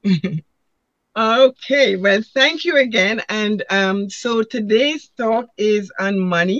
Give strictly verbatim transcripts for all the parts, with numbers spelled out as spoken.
Okay, well, thank you again. And um, so today's talk is on money,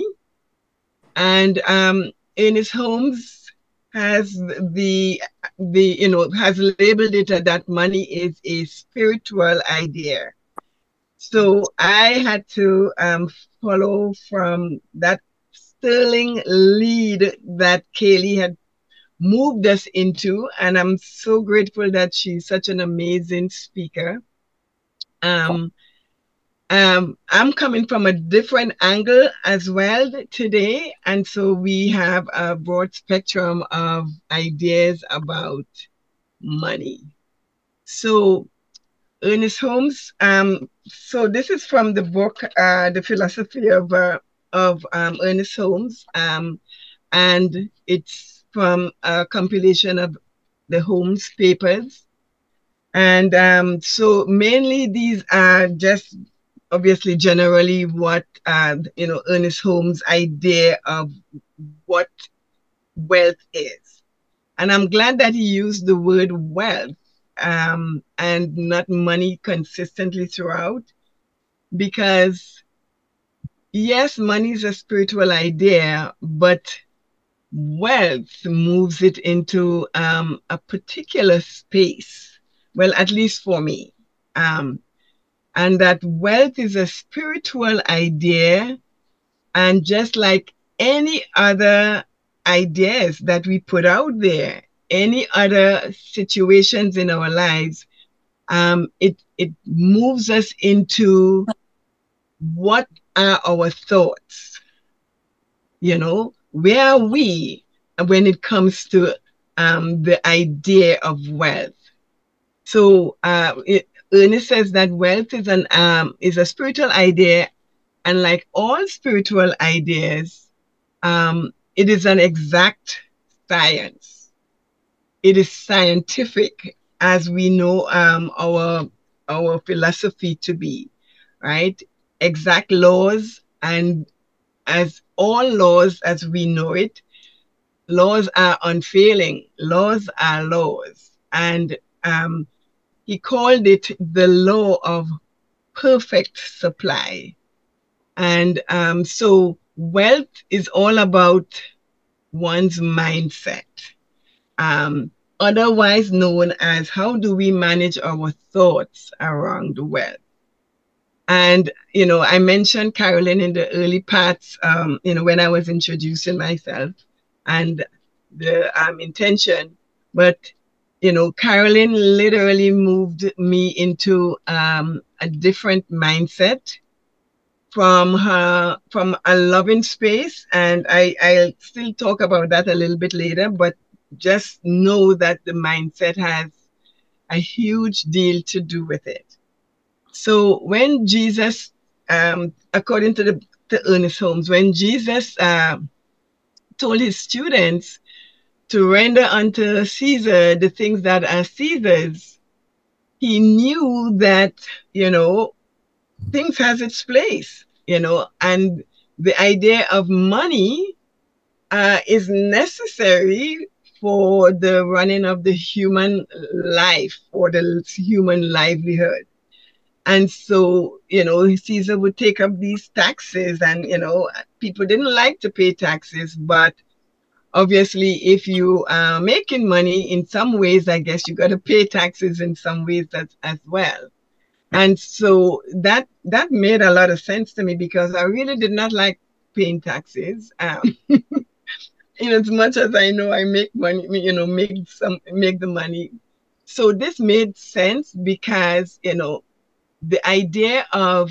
and um, Ernest Holmes has the the you know has labeled it that money is a spiritual idea. So I had to um, follow from that sterling lead that Kaylee had moved us into, and I'm so grateful that she's such an amazing speaker. Um, um, I'm coming from a different angle as well today, and so we have a broad spectrum of ideas about money. So, Ernest Holmes, um, so this is from the book, uh, The Philosophy of uh, of um, Ernest Holmes, um, and it's from a compilation of the Holmes papers. And um, so mainly these are just obviously generally what uh, you know Ernest Holmes' idea of what wealth is. And I'm glad that he used the word wealth um, and not money consistently throughout, because yes, money is a spiritual idea, but wealth moves it into um, a particular space. Well, at least for me. Um, and that wealth is a spiritual idea. And just like any other ideas that we put out there, any other situations in our lives, um, it, it moves us into what are our thoughts? You know, where are we when it comes to um, the idea of wealth? So uh, it, Ernest says that wealth is an um, is a spiritual idea, and like all spiritual ideas, um, it is an exact science. It is scientific, as we know um, our our philosophy to be, right? Exact laws, and as all laws as we know it, laws are unfailing. Laws are laws, and um, he called it the law of perfect supply. And um, so wealth is all about one's mindset, um, otherwise known as how do we manage our thoughts around wealth. And, you know, I mentioned Carolyn in the early parts, um, you know, when I was introducing myself and the um, intention. But, you know, Carolyn literally moved me into um, a different mindset from her, from a loving space. And I, I'll still talk about that a little bit later, but just know that the mindset has a huge deal to do with it. So when Jesus, um, according to the to Ernest Holmes, when Jesus uh, told his students to render unto Caesar the things that are Caesar's, he knew that, you know, things has its place, you know, and the idea of money uh, is necessary for the running of the human life or the human livelihood. And so, you know, Caesar would take up these taxes, and, you know, people didn't like to pay taxes, but obviously, if you are making money in some ways, I guess you got to pay taxes in some ways as, as well. And so that that made a lot of sense to me, because I really did not like paying taxes. Um, in as much as I know I make money, you know, make some make the money. So this made sense because, you know, the idea of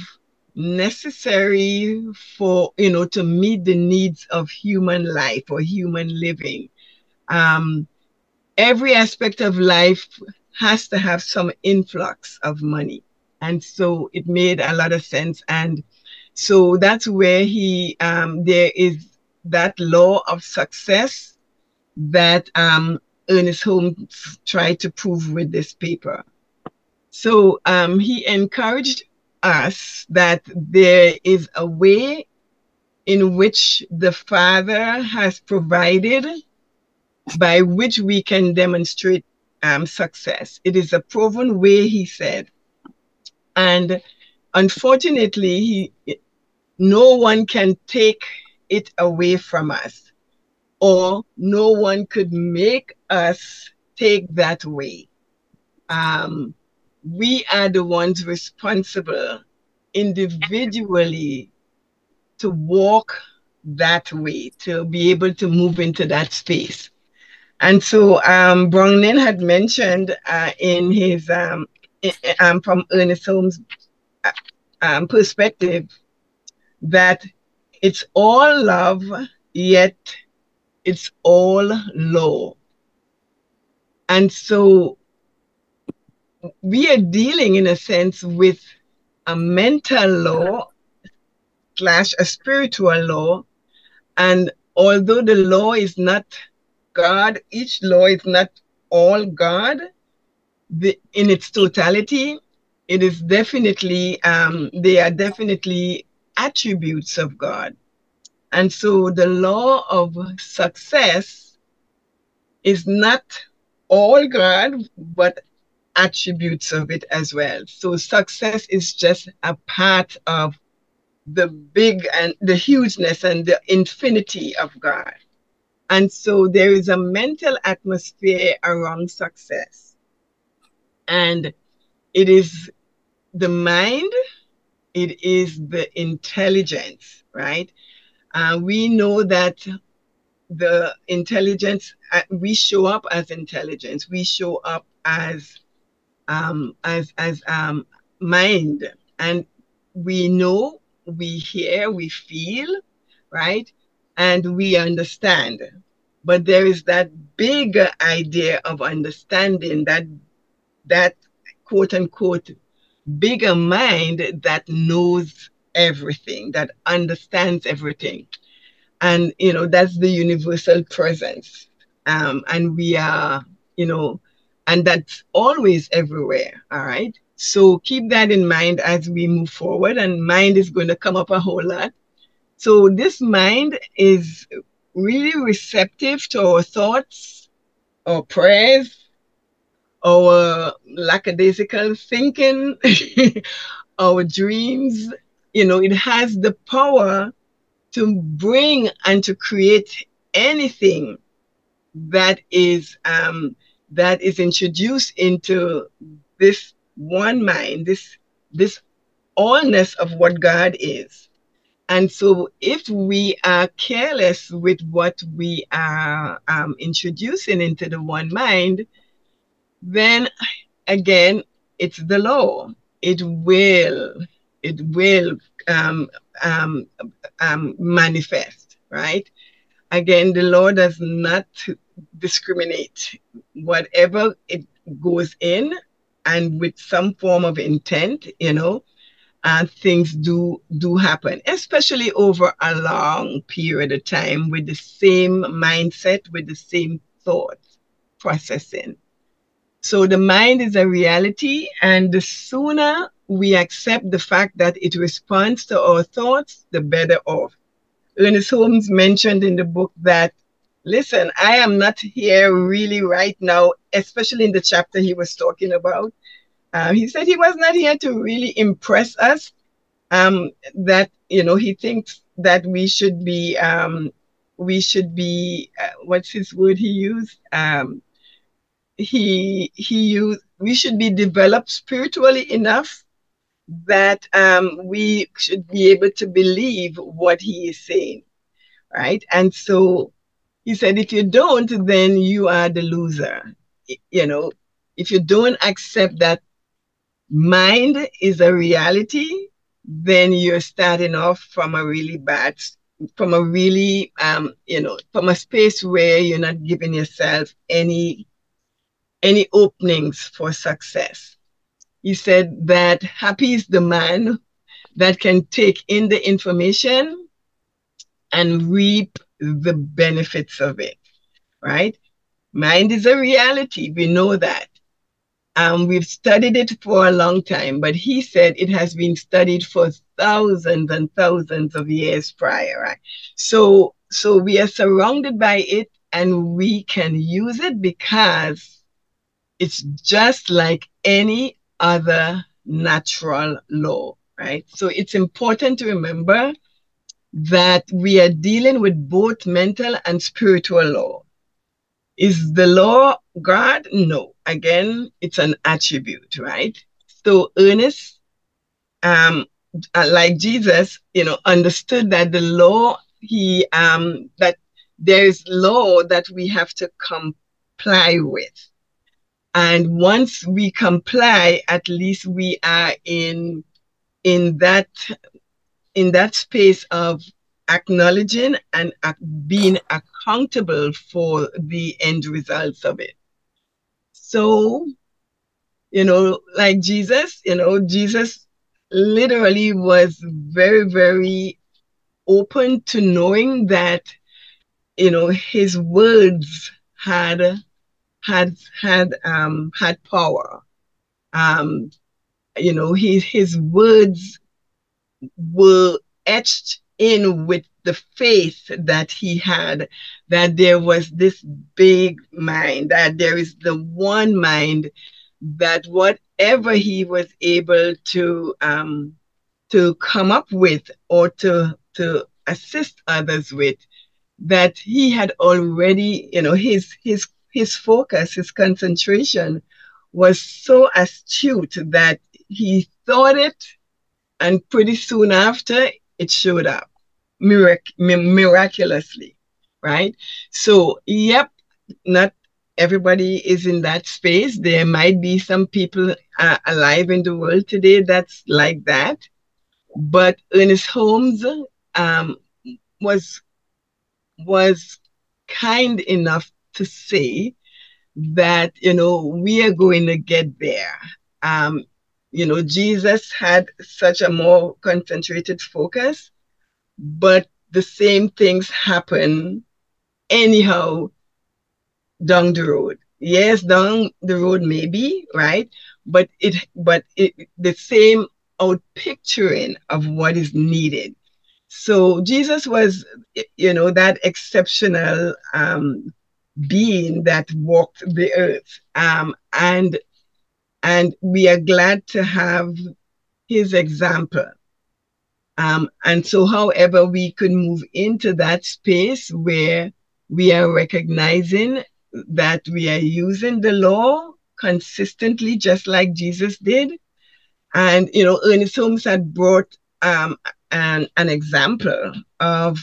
necessary for, you know, to meet the needs of human life or human living. Um, every aspect of life has to have some influx of money. And so it made a lot of sense. And so that's where he, um, there is that law of success that um, Ernest Holmes tried to prove with this paper. So um, he encouraged us that there is a way in which the Father has provided by which we can demonstrate um, success. It is a proven way, he said. And unfortunately, he, no one can take it away from us, or no one could make us take that way. Um, we are the ones responsible individually to walk that way, to be able to move into that space. And so um, Brownell had mentioned uh, in his, um, um, from Ernest Holmes' um, perspective, that it's all love, yet it's all law. And so we are dealing, in a sense, with a mental law slash a spiritual law. And although the law is not God, each law is not all God the, in its totality. It is definitely, um, they are definitely attributes of God. And so the law of success is not all God, but attributes of it as well. So success is just a part of the big and the hugeness and the infinity of God. And so there is a mental atmosphere around success. And it is the mind, it is the intelligence, right? Uh, we know that the intelligence, uh, we show up as intelligence, we show up as um, as as um, mind, and we know, we hear, we feel, right, and we understand. But there is that bigger idea of understanding, that that quote unquote bigger mind that knows everything, that understands everything. And, you know, that's the universal presence. Um, and we are, you know, and that's always everywhere. All right. So keep that in mind as we move forward. And mind is going to come up a whole lot. So this mind is really receptive to our thoughts, our prayers, our lackadaisical thinking, our dreams. You know, it has the power to bring and to create anything that is um, that is introduced into this one mind, this this allness of what God is. And so if we are careless with what we are um, introducing into the one mind, then again, it's the law. It will, it will um, um, um, manifest, right? Again, the law does not discriminate. Whatever it goes in, and with some form of intent, you know, uh, things do do happen, especially over a long period of time with the same mindset, with the same thoughts processing. So the mind is a reality, and the sooner we accept the fact that it responds to our thoughts, the better off. Ernest Holmes mentioned in the book that, listen, I am not here really right now, especially in the chapter he was talking about. Uh, he said he was not here to really impress us, um, that, you know, he thinks that we should be, um, we should be, uh, what's his word he used? Um, he he used, we should be developed spiritually enough that um, we should be able to believe what he is saying, right? And so he said, if you don't, then you are the loser. You know, if you don't accept that mind is a reality, then you're starting off from a really bad, from a really, um, you know, from a space where you're not giving yourself any any openings for success. He said that happy is the man that can take in the information and reap the benefits of it, right? Mind is a reality. We know that. Um, we've studied it for a long time, but he said it has been studied for thousands and thousands of years prior, right? So, so we are surrounded by it, and we can use it because it's just like any other natural law, right? So it's important to remember that we are dealing with both mental and spiritual law. Is the law God? No. Again, it's an attribute, right? So Ernest, um, uh, like Jesus, you know, understood that the law, he um that there is law that we have to comply with. And once we comply, at least we are in in that in that space of acknowledging and ac- being accountable for the end results of it. So, you know, like Jesus, you know, Jesus literally was very, very open to knowing that, you know, his words had had had um had power. Um, you know, his his words were etched in with the faith that he had, that there was this big mind, that there is the one mind, that whatever he was able to um, to come up with or to to assist others with, that he had already, you know, his his his focus, his concentration was so astute that he thought it, and pretty soon after it showed up mirac- miraculously, right? So, yep, not everybody is in that space. There might be some people uh, alive in the world today that's like that. But Ernest Holmes um, was was kind enough to say that, you know, we are going to get there. Um, you know, Jesus had such a more concentrated focus, but the same things happen anyhow down the road. Yes, down the road maybe, right? But it but it the same out picturing of what is needed. So Jesus was, you know, that exceptional um, being that walked the earth, um, and and we are glad to have his example. Um, and so, however, we could move into that space where we are recognizing that we are using the law consistently, just like Jesus did. And, you know, Ernest Holmes had brought um, an, an example of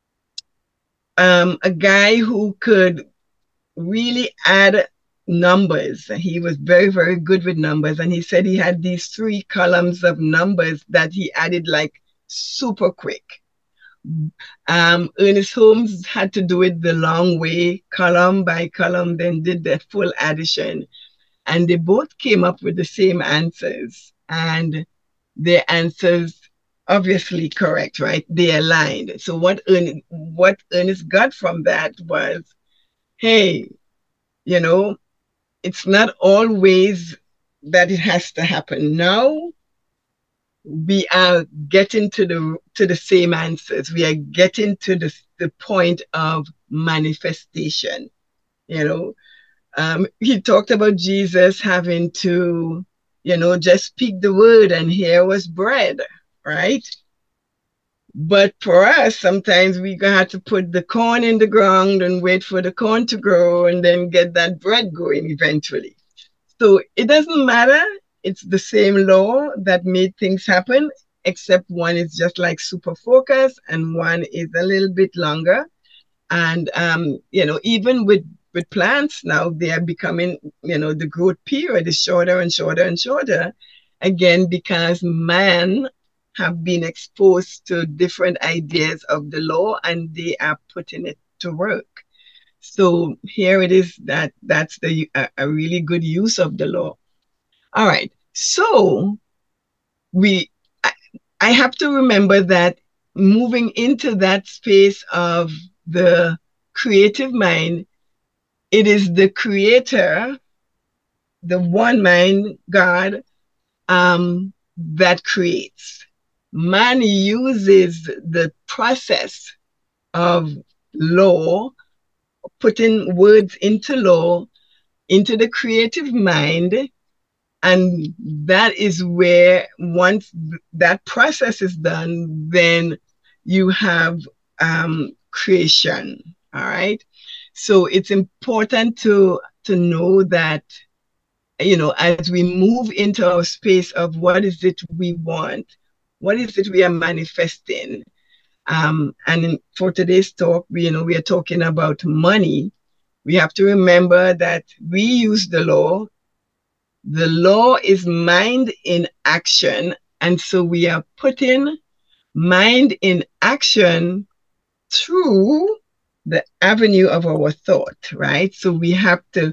um, a guy who could really add numbers. He was very, very good with numbers. And he said he had these three columns of numbers that he added like super quick. Um, Ernest Holmes had to do it the long way, column by column, then did the full addition. And they both came up with the same answers. And their answers obviously correct, right? They aligned. So what Ernest, what Ernest got from that was, hey, you know, it's not always that it has to happen. Now we are getting to the to the same answers. We are getting to the, the point of manifestation. You know, um, he talked about Jesus having to, you know, just speak the word and here was bread, right? But for us, sometimes we gonna have to put the corn in the ground and wait for the corn to grow and then get that bread going eventually. So it doesn't matter. It's the same law that made things happen, except one is just like super focus and one is a little bit longer. And um, you know, even with with plants now, they are becoming, you know, the growth period is shorter and shorter and shorter, again because man have been exposed to different ideas of the law and they are putting it to work. So here it is that that's the a, a really good use of the law. All right. So we I, I have to remember that moving into that space of the creative mind, it is the creator, the one mind, God, um, that creates. Man uses the process of law, putting words into law into the creative mind. And that is where, once that process is done, then you have um, creation. All right. So it's important to to know that, you know, as we move into our space of what is it we want, what is it we are manifesting. Um, and in, for today's talk, we, you know, we are talking about money. We have to remember that we use the law. The law is mind in action. And so we are putting mind in action through the avenue of our thought, right? So we have to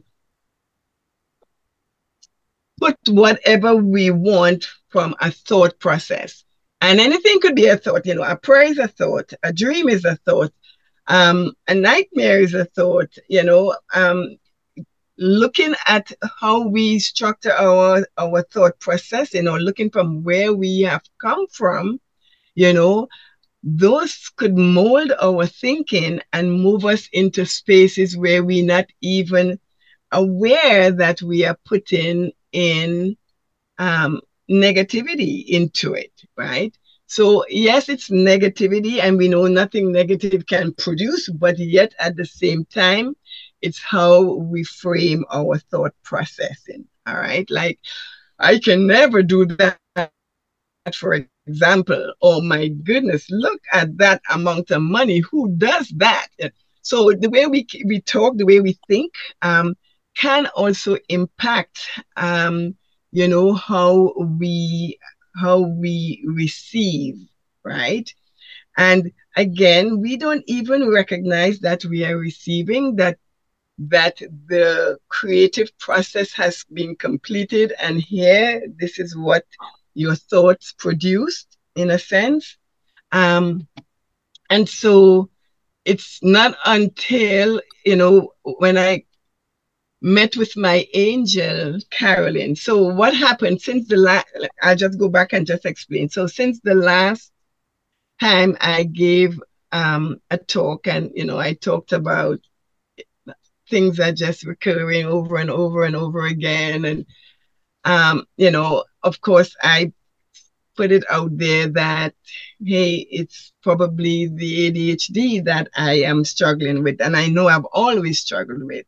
put whatever we want from a thought process. And anything could be a thought, you know, a prayer is a thought, a dream is a thought, um, a nightmare is a thought, you know, um, looking at how we structure our, our thought process, you know, looking from where we have come from, you know, those could mold our thinking and move us into spaces where we're not even aware that we are putting in um, negativity into it, right? So yes, it's negativity, and we know nothing negative can produce, but yet at the same time, it's how we frame our thought processing. All right. Like, I can never do that, for example. Oh my goodness, look at that amount of money. Who does that? So the way we we talk, the way we think, um, can also impact, um, you know, how we how we receive, right? And again, we don't even recognize that we are receiving, that that the creative process has been completed, and here, this is what your thoughts produced, in a sense. Um, and so it's not until, you know, when I met with my angel, Carolyn. So what happened since the last, I'll just go back and just explain. So since the last time I gave um, a talk, and, you know, I talked about things are just recurring over and over and over again. And, um, you know, of course, I put it out there that, hey, it's probably the A D H D that I am struggling with. And I know I've always struggled with.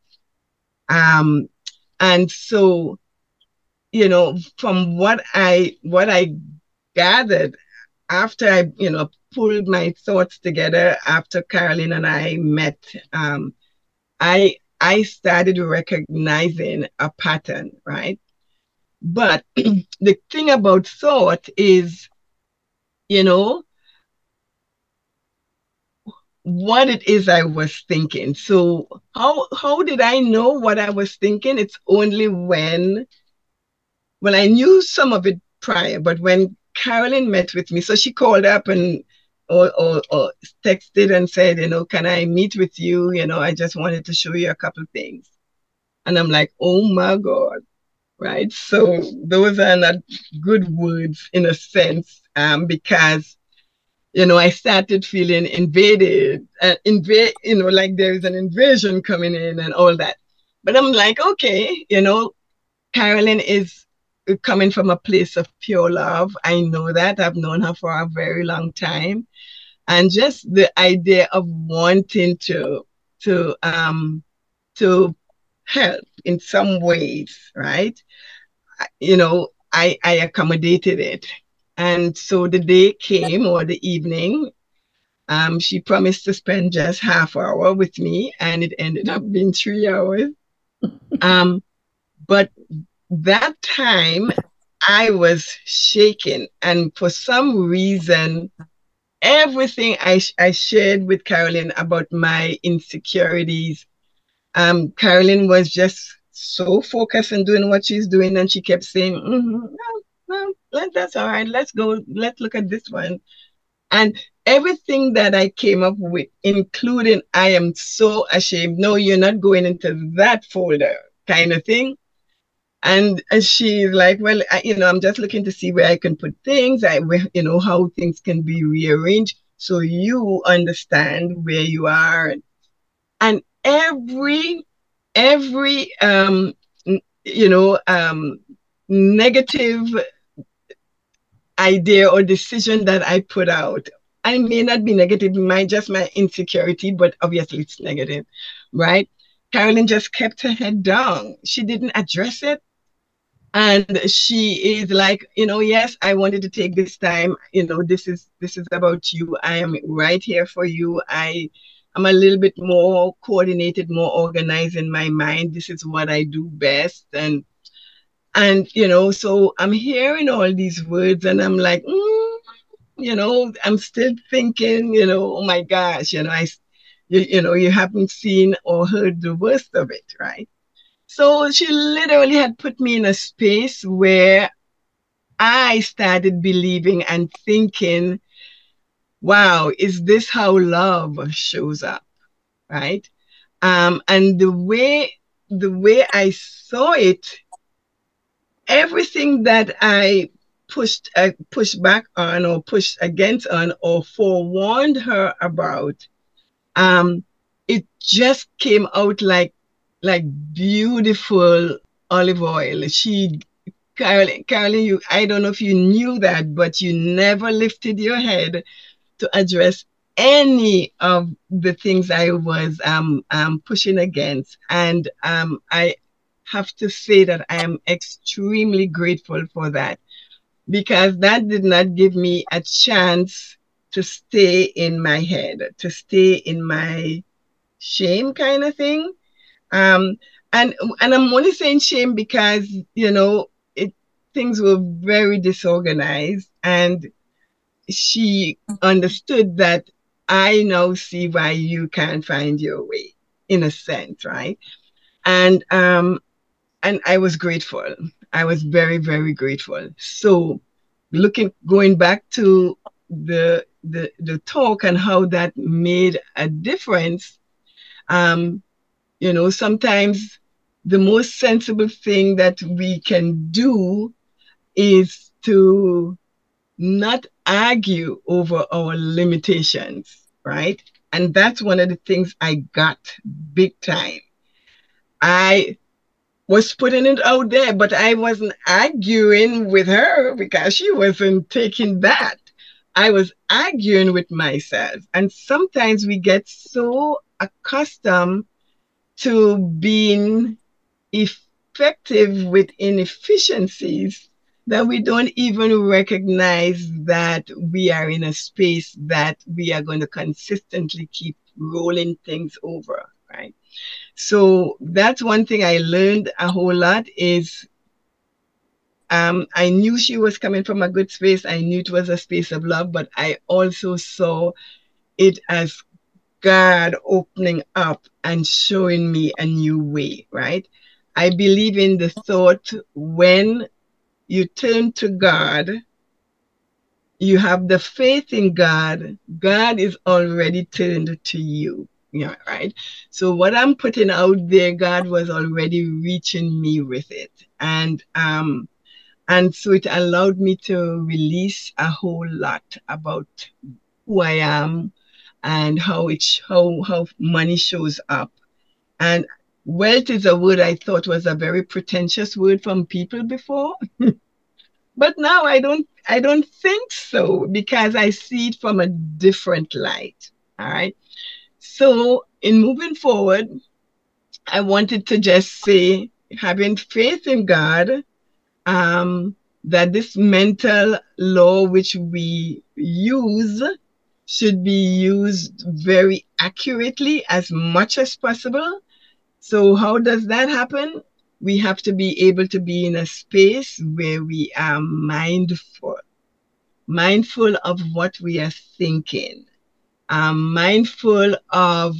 Um, and so, you know, from what I what I gathered after I, you know, pulled my thoughts together after Carolyn and I met, um, I I started recognizing a pattern, right? But the thing about thought is, you know, what it is I was thinking. So how how did I know what I was thinking? It's only when, well, I knew some of it prior, but when Carolyn met with me, so she called up and or, or, or texted and said, you know, can I meet with you? You know, I just wanted to show you a couple of things. And I'm like, oh my God, right? So those are not good words in a sense, um, because, you know, I started feeling invaded, uh, invade, you know, like there is an invasion coming in and all that. But I'm like, okay, you know, Carolyn is coming from a place of pure love. I know that. I've known her for a very long time. And just the idea of wanting to to um to help in some ways, right? You know, I I accommodated it. And so the day came, or the evening, um, she promised to spend just half hour with me, and it ended up being three hours. Um, but that time I was shaking, and for some reason, everything I, I shared with Carolyn about my insecurities, um, Carolyn was just so focused on doing what she's doing, and she kept saying, mm-hmm, no, no, let, that's all right. Let's go. Let's look at this one. And everything that I came up with, including I am so ashamed. No, you're not going into that folder, kind of thing. And, and she's like, well, I, you know, I'm just looking to see where I can put things, I, where, you know, how things can be rearranged so you understand where you are. And every, every um, you know, um, negative idea or decision that I put out. I may not be negative, my just my insecurity, but obviously it's negative, right? Carolyn just kept her head down. She didn't address it. And she is like, you know, yes, I wanted to take this time. You know, this is this is about you. I am right here for you. I am a little bit more coordinated, more organized in my mind. This is what I do best. And and you know, so I'm hearing all these words and I'm like, mm, you know, I'm still thinking, you know, oh my gosh, you know, I, you, you know, you haven't seen or heard the worst of it, right? So she literally had put me in a space where I started believing and thinking, wow, is this how love shows up, right? Um, and the way the way I saw it, everything that I pushed uh, pushed back on or pushed against on or forewarned her about, um, it just came out like like beautiful olive oil. She Carolyn, Carolyn, you I don't know if you knew that, but you never lifted your head to address any of the things I was um, um, pushing against. And um, I have to say that I am extremely grateful for that because that did not give me a chance to stay in my head, to stay in my shame kind of thing. Um, and and I'm only saying shame because you know it things were very disorganized, and she understood that I now see why you can't find your way, in a sense, right? And um, and I was grateful. I was very, very grateful. So looking going back to the the the talk and how that made a difference, um, you know, sometimes the most sensible thing that we can do is to not argue over our limitations, right? And that's one of the things I got big time. I was putting it out there, but I wasn't arguing with her because she wasn't taking that. I was arguing with myself. And sometimes we get so accustomed to being effective with inefficiencies that we don't even recognize that we are in a space that we are going to consistently keep rolling things over, right? So that's one thing I learned a whole lot is um, I knew she was coming from a good space. I knew it was a space of love, but I also saw it as God opening up and showing me a new way, right? I believe in the thought when you turn to God, you have the faith in God, God is already turned to you. Yeah, right. So what I'm putting out there, God was already reaching me with it. And um and so it allowed me to release a whole lot about who I am and how it how how money shows up. And wealth is a word I thought was a very pretentious word from people before. But now I don't I don't think so because I see it from a different light. All right. So in moving forward, I wanted to just say having faith in God, um, that this mental law which we use should be used very accurately as much as possible. So how does that happen? We have to be able to be in a space where we are mindful, mindful of what we are thinking, um, mindful of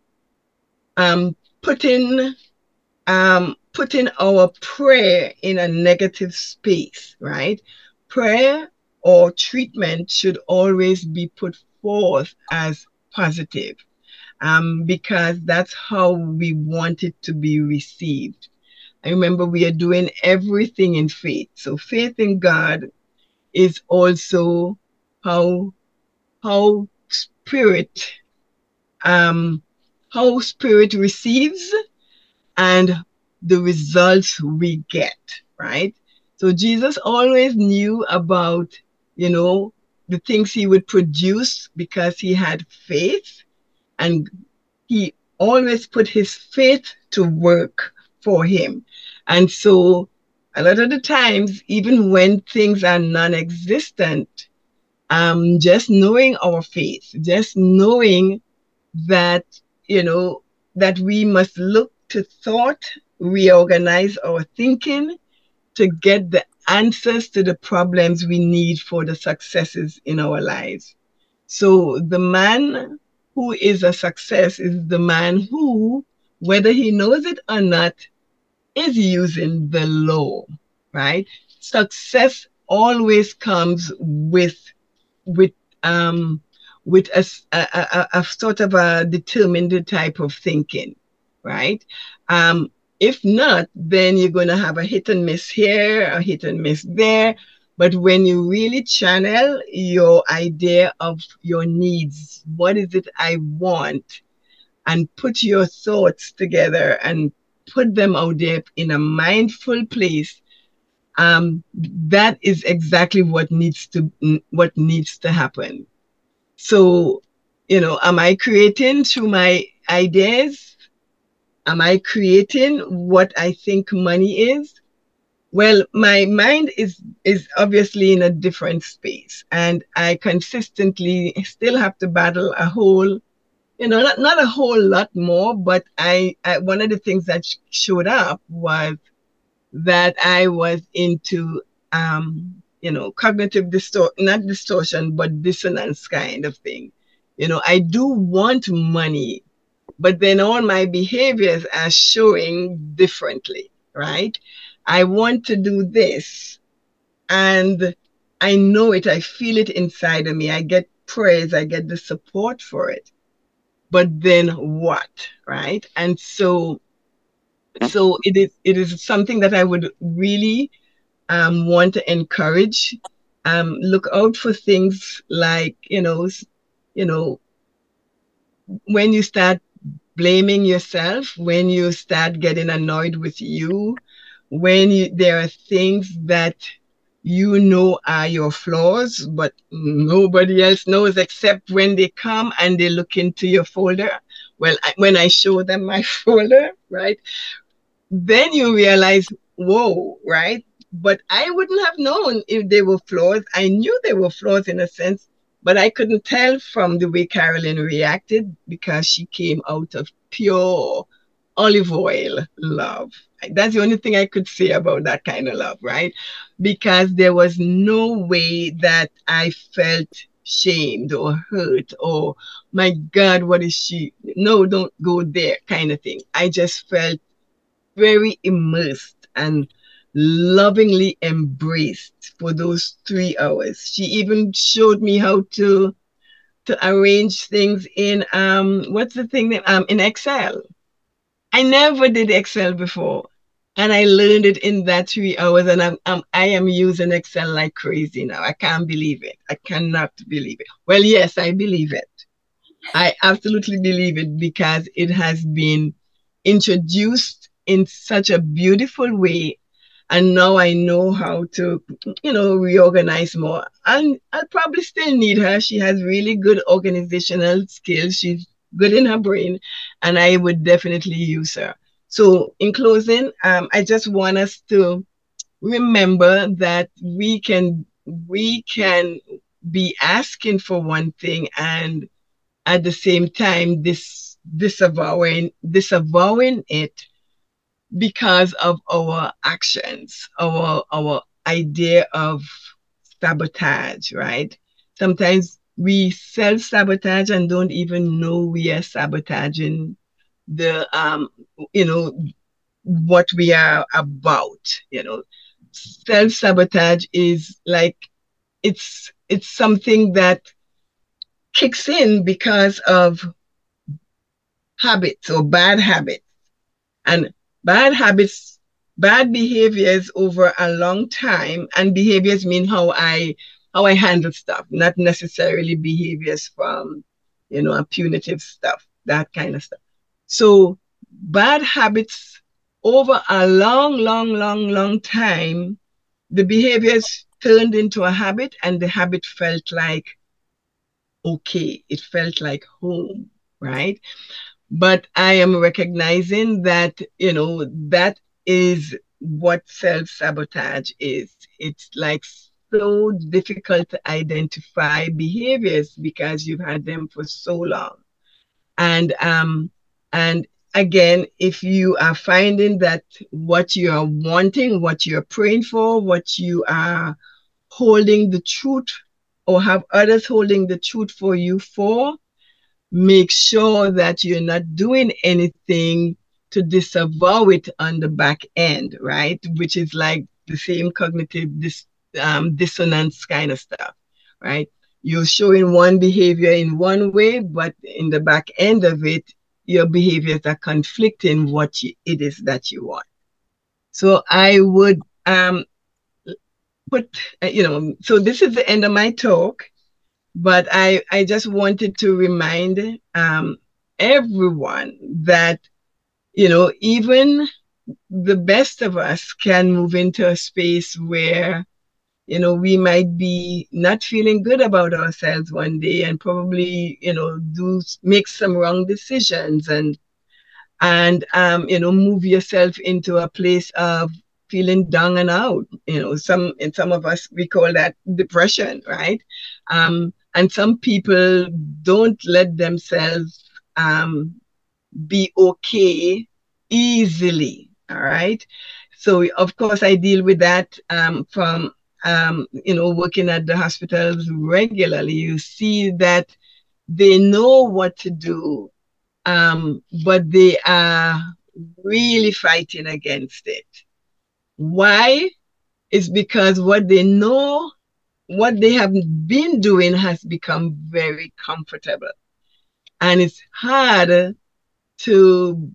um, putting um, putting our prayer in a negative space, right? Prayer or treatment should always be put forth as positive, um, because that's how we want it to be received. I remember we are doing everything in faith. So faith in God is also how how spirit um how spirit receives and the results we get, right? So Jesus always knew about, you know, the things he would produce because he had faith, and he always put his faith to work for him. And so a lot of the times, even when things are non-existent, um, just knowing our faith, just knowing that, you know, that we must look to thought, reorganize our thinking to get the answers to the problems we need for the successes in our lives. So the man who is a success is the man who, whether he knows it or not, is using the law, right? Success always comes with with um with a, a, a, a sort of a determined type of thinking, right? Um, if not, then you're going to have a hit and miss here, a hit and miss there. But when you really channel your idea of your needs, what is it I want, and put your thoughts together and put them out there in a mindful place, um, that is exactly what needs to what needs to happen. So, you know, am I creating through my ideas? Am I creating what I think money is? Well, my mind is is obviously in a different space, and I consistently still have to battle a whole, you know, not, not a whole lot more, but I, I one of the things that sh- showed up was that I was into, um, you know, cognitive distortion, not distortion, but dissonance kind of thing. You know, I do want money, but then all my behaviors are showing differently, right? I want to do this, and I know it, I feel it inside of me. I get praise, I get the support for it. But then what, right? And so so it is it is something that I would really um, want to encourage. Um, look out for things like, you know, you know, when you start blaming yourself, when you start getting annoyed with you, when you, there are things that you know are your flaws, but nobody else knows except when they come and they look into your folder. Well, I, when I show them my folder, right? Then you realize, whoa, right? But I wouldn't have known if they were flaws. I knew they were flaws in a sense, but I couldn't tell from the way Carolyn reacted because she came out of pure olive oil love. That's the only thing I could say about that kind of love, right? Because there was no way that I felt shamed or hurt or, my God, what is she? No, don't go there kind of thing. I just felt very immersed and lovingly embraced for those three hours. She even showed me how to to arrange things in um what's the thing that um in Excel. I never did Excel before. And I learned it in that three hours, and I'm, I'm I am using Excel like crazy now. I can't believe it. I cannot believe it. Well, yes, I believe it. I absolutely believe it because it has been introduced in such a beautiful way. And now I know how to, you know, reorganize more. And I'll probably still need her. She has really good organizational skills. She's good in her brain, and I would definitely use her. So, in closing, um, I just want us to remember that we can we can be asking for one thing and at the same time this disavowing disavowing it because of our actions, our our idea of sabotage, right? Sometimes we self-sabotage and don't even know we are sabotaging the um you know what we are about, you know. Self-sabotage is like it's it's something that kicks in because of habits or bad habits. And bad habits, bad behaviors over a long time, and behaviors mean how I how I handle stuff, not necessarily behaviors from, you know, a punitive stuff, that kind of stuff. So bad habits over a long, long, long, long time, the behaviors turned into a habit, and the habit felt like okay. It felt like home, right? But I am recognizing that, you know, that is what self-sabotage is. It's like so difficult to identify behaviors because you've had them for so long. And um and again, if you are finding that what you are wanting, what you're praying for, what you are holding the truth, or have others holding the truth for you for, make sure that you're not doing anything to disavow it on the back end, right? Which is like the same cognitive dis, um, dissonance kind of stuff, right? You're showing one behavior in one way, but in the back end of it, your behaviors are conflicting what you, it is that you want. So I would um, put, uh, you know, so this is the end of my talk. But I, I just wanted to remind um, everyone that, you know, even the best of us can move into a space where, you know, we might be not feeling good about ourselves one day and probably, you know, do make some wrong decisions and and um, you know, move yourself into a place of feeling down and out. You know, some in some of us we call that depression, right? Um, and some people don't let themselves um, be okay easily. All right. So of course I deal with that um, from um, you know, working at the hospitals regularly. You see that they know what to do, um, but they are really fighting against it. Why? It's because what they know, what they have been doing has become very comfortable. And it's hard to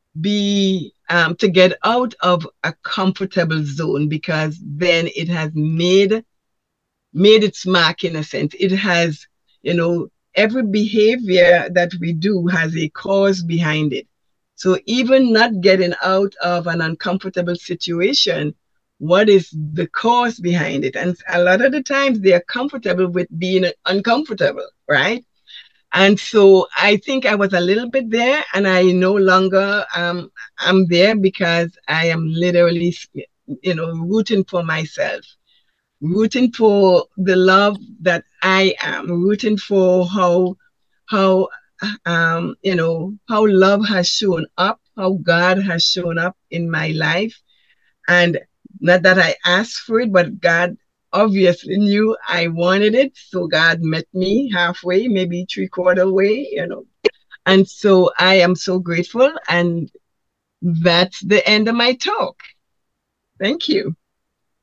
be, um, to get out of a comfortable zone because then it has made made its mark in a sense. It has, you know, every behavior that we do has a cause behind it. So even not getting out of an uncomfortable situation, what is the cause behind it? And a lot of the times they are comfortable with being uncomfortable, right? And so I think I was a little bit there, and I no longer um I'm there because I am literally, you know, rooting for myself, rooting for the love that I am, rooting for how how um you know, how love has shown up, how God has shown up in my life. And not that I asked for it, but God obviously knew I wanted it. So God met me halfway, maybe three quarter way, you know. And so I am so grateful. And that's the end of my talk. Thank you.